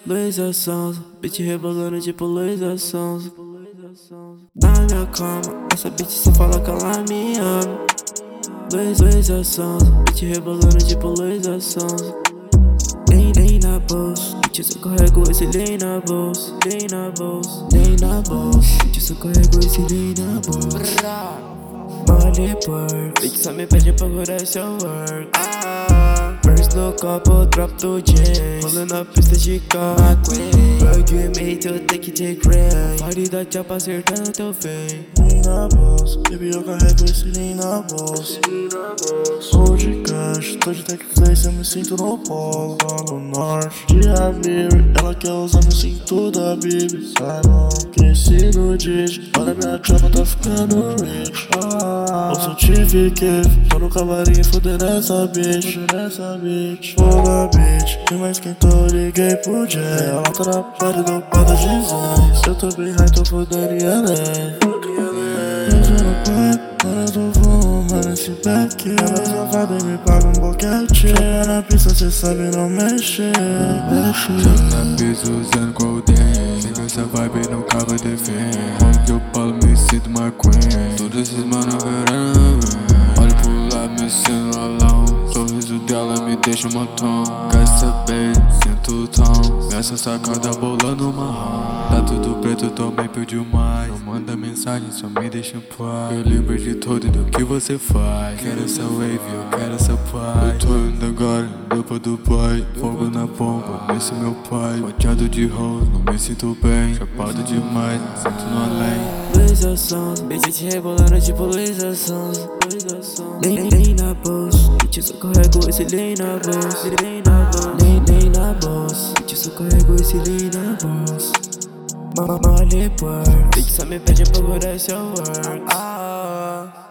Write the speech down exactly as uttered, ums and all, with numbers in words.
Luísa Sonza, beat rebolando tipo Luísa Sonza. Na minha cama, essa bitch se fala que ela me ama. Luís, Luísa Sonza, beat rebolando tipo Luísa Sonza. Nem, nem na bolsa, bitch só carrego esse lean na bolsa. Lean na bolsa, nem na bolsa, bitch só carrego esse lean na bolsa. Money work, bitch só me pede pra curar seu work. Ah, first no copo, drop do jeans. Rolando na pista de carro. Plug you made to take it take rain. Fire da chapa acertando teu fim. Lean na bolsa, baby eu carrego esse lean na bolsa. Sou de cash, tô de tech flex, eu me sinto no polo. Lá no norte, de Amir, ela quer usar meu cinto da Bibi. Sai não, cresci no Digi, olha minha chapa tá ficando rich. Ah, eu sou tive que tô no camarim fudendo essa bitch. Essa bitch, vou na bitch, quem mais quentou, liguei pro Jay. Ela tá na party do Pada de Zé. Eu tô bem high, tô fudendo em L A. Eu sou no pai, agora eu tô fumando esse back. Ela safada e me paga um boquete. Chega na pista, cê sabe não mexer. Tô na pista usando Golden. Sem essa vibe não acaba de fim. Onde eu falo me sinto uma queen. Todos esses mano verão. Olho pro lado me sinto alão. Sorriso dela me deixa um montão. Quer saber, sinto o tom. Nessa sacada bolando marrom. Tá tudo preto, também pediu mais. Não manda mensagem, só me deixa em paz. Eu lembro de tudo do que você faz. Quero essa wave, eu quero essa paz. Eu tô indo agora, depois do pai. Fogo na bomba, nesse meu pai. Rodeado de rose, não me sinto bem. Chapado demais, sinto no além. Luísa Sonza, beat rebolando tipo Luísa Sonza. Nem, nem na bolsa, bitch só carrego esse lean na bolsa. Nem na bolsa, nem, nem na bolsa, bitch só carrego esse lean na bolsa. Money work, bitch só me pede pra curar seu work. Ah.